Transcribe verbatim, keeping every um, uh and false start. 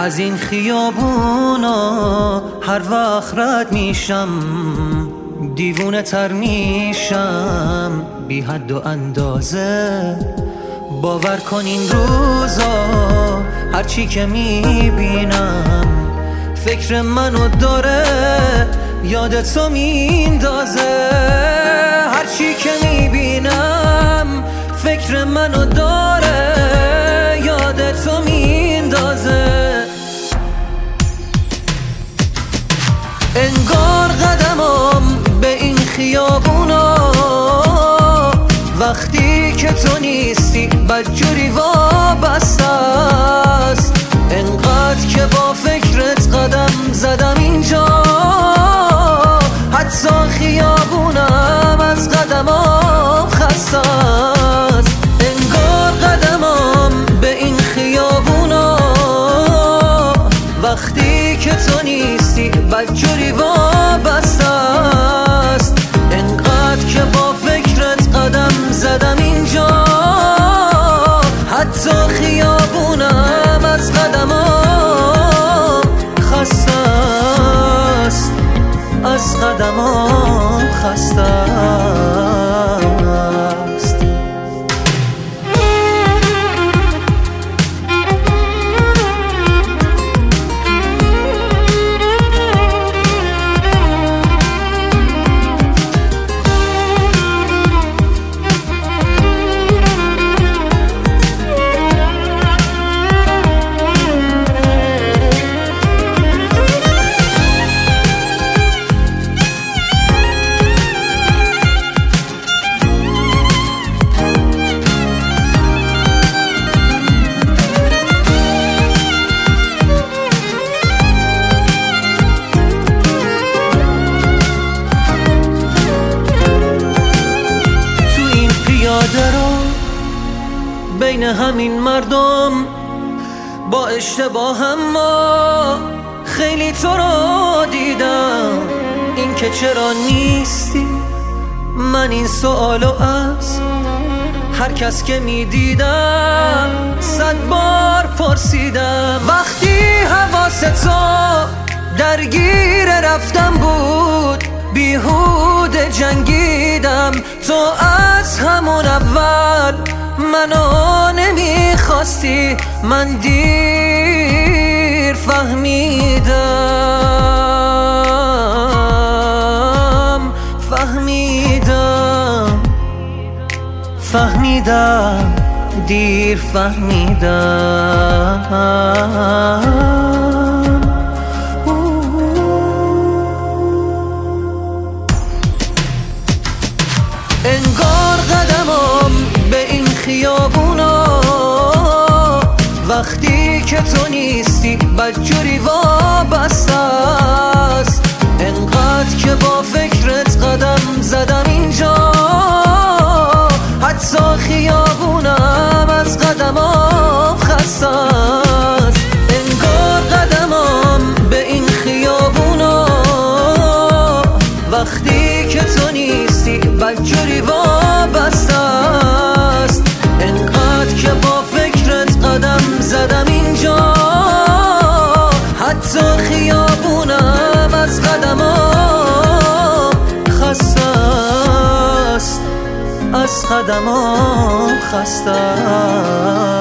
از این خیابونا هر وقت رد میشم دیوونه تر میشم بی حد و اندازه. باور کن این روزا هرچی که میبینم فکر منو داره یادتو میندازه. هرچی که میبینم فکر منو داره یادتو میندازه. انگار قدمم به این خیابونا وقتی که تو نیستی بدجوری وابسته است. انقدر که با فکرت قدم زدم اینجا حتی خیابونم از قدمام خسته است. انگار قدمم به این خیابونا وقتی که تو نیستی بدجوری وابسته است. انقدر که با فکرت قدم زدم اینجا حتی خیابونم از قدمام خسته است. از قدمام خسته است. بین همین مردم با اشتباه اما خیلی تو رو دیدم. این که چرا نیستی من این سوالو از هر کس که میدیدم صد بار پرسیدم. وقتی حواست تو درگیر رفتم بود بیهوده جنگیدم. تو از همون اول منو نمیخواستی من دیر فهمیدم فهمیدم فهمیدم دیر فهمیدم. انگار قدمم به این خیابونا وقتی که تو نیستی بدجوری وابسته است. انقدر که با فکرت قدم زدم اینجا حتی خیابونم از قدمام خسته است. انگار قدمم به این خیابونا وقتی که تو نیستی بدجوری وابسته است. انقدر که با فکرت قدم زدم اینجا حتی خیابونم از قدمام خسته است. از قدمام خسته است.